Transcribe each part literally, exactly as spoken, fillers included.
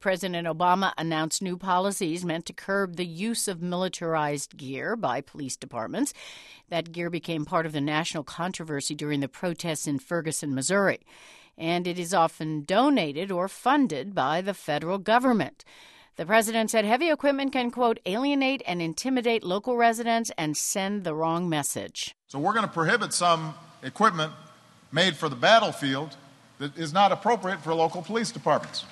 President Obama announced new policies meant to curb the use of militarized gear by police departments. That gear became part of the national controversy during the protests in Ferguson, Missouri. And it is often donated or funded by the federal government. The president said heavy equipment can, quote, alienate and intimidate local residents and send the wrong message. So we're going to prohibit some equipment made for the battlefield that is not appropriate for local police departments.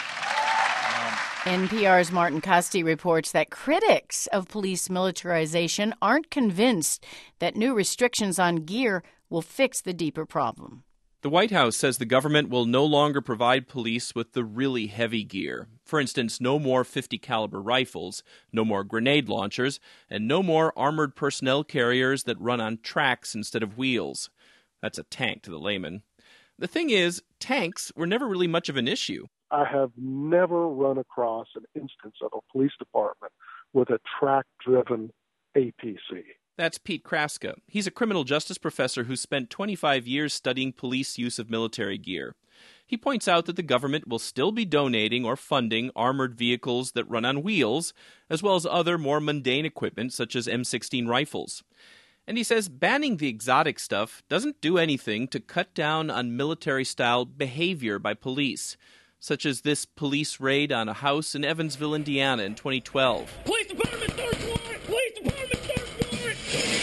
N P R's Martin Costi reports that critics of police militarization aren't convinced that new restrictions on gear will fix the deeper problem. The White House says the government will no longer provide police with the really heavy gear. For instance, no more fifty caliber rifles, no more grenade launchers, and no more armored personnel carriers that run on tracks instead of wheels. That's a tank to the layman. The thing is, tanks were never really much of an issue. I have never run across an instance of a police department with a track-driven A P C. That's Pete Kraska. He's a criminal justice professor who spent twenty-five years studying police use of military gear. He points out that the government will still be donating or funding armored vehicles that run on wheels, as well as other more mundane equipment such as M sixteen rifles. And he says banning the exotic stuff doesn't do anything to cut down on military-style behavior by police, such as this police raid on a house in Evansville, Indiana in twenty twelve. Police department, search warrant! Police department, search warrant!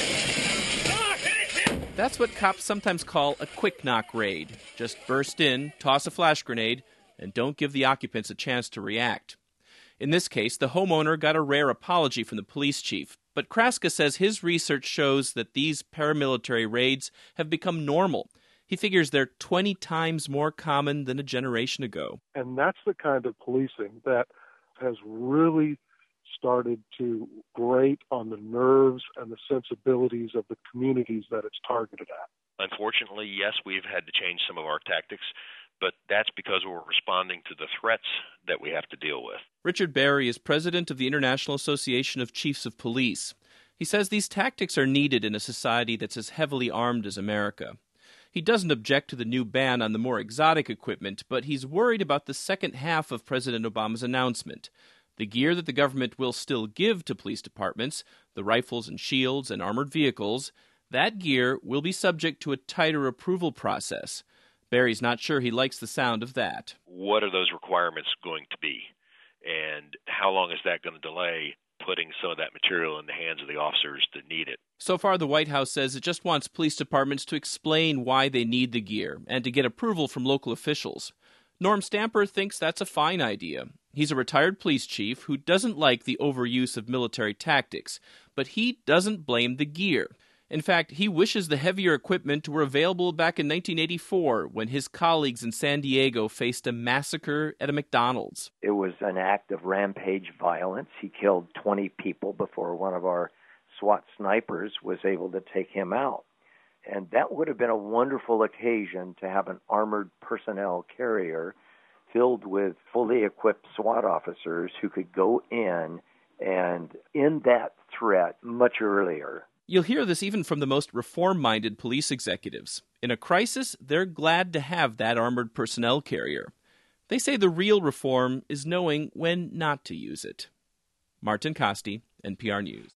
That's what cops sometimes call a quick knock raid. Just burst in, toss a flash grenade, and don't give the occupants a chance to react. In this case, the homeowner got a rare apology from the police chief, but Kraska says his research shows that these paramilitary raids have become normal. He figures they're twenty times more common than a generation ago. And that's the kind of policing that has really started to grate on the nerves and the sensibilities of the communities that it's targeted at. Unfortunately, yes, we've had to change some of our tactics, but that's because we're responding to the threats that we have to deal with. Richard Barry is president of the International Association of Chiefs of Police. He says these tactics are needed in a society that's as heavily armed as America. He doesn't object to the new ban on the more exotic equipment, but he's worried about the second half of President Obama's announcement. The gear that the government will still give to police departments, the rifles and shields and armored vehicles, that gear will be subject to a tighter approval process. Barry's not sure he likes the sound of that. What are those requirements going to be? And how long is that going to delay putting some of that material in the hands of the officers that need it? So far, the White House says it just wants police departments to explain why they need the gear and to get approval from local officials. Norm Stamper thinks that's a fine idea. He's a retired police chief who doesn't like the overuse of military tactics, but he doesn't blame the gear. In fact, he wishes the heavier equipment were available back in nineteen eighty-four when his colleagues in San Diego faced a massacre at a McDonald's. It was an act of rampage violence. He killed twenty people before one of our SWAT snipers was able to take him out. And that would have been a wonderful occasion to have an armored personnel carrier filled with fully equipped SWAT officers who could go in and end that threat much earlier. You'll hear this even from the most reform-minded police executives. In a crisis, they're glad to have that armored personnel carrier. They say the real reform is knowing when not to use it. Martin Costi, N P R News.